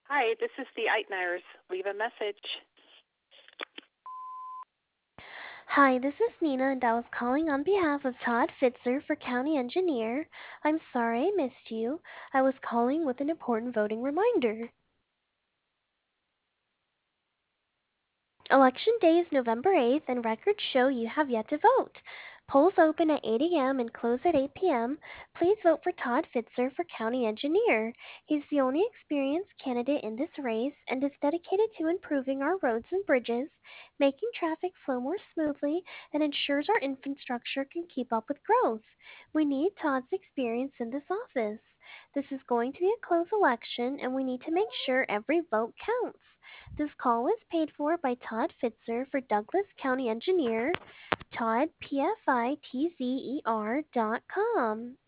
Hi, this is the Eitners. Leave a message. Hi, this is Nina, and I was calling on behalf of Todd Fitzer for County Engineer. I'm sorry I missed you. I was calling with an important voting reminder. Election day is November 8th, and records show you have yet to vote. Polls open at 8 a.m. and close at 8 p.m. Please vote for Todd Fitzer for County Engineer. He's the only experienced candidate in this race and is dedicated to improving our roads and bridges, making traffic flow more smoothly, and ensures our infrastructure can keep up with growth. We need Todd's experience in this office. This is going to be a close election, and we need to make sure every vote counts. This call was paid for by Todd Fitzer for Douglas County Engineer, Todd, PFITZER.com.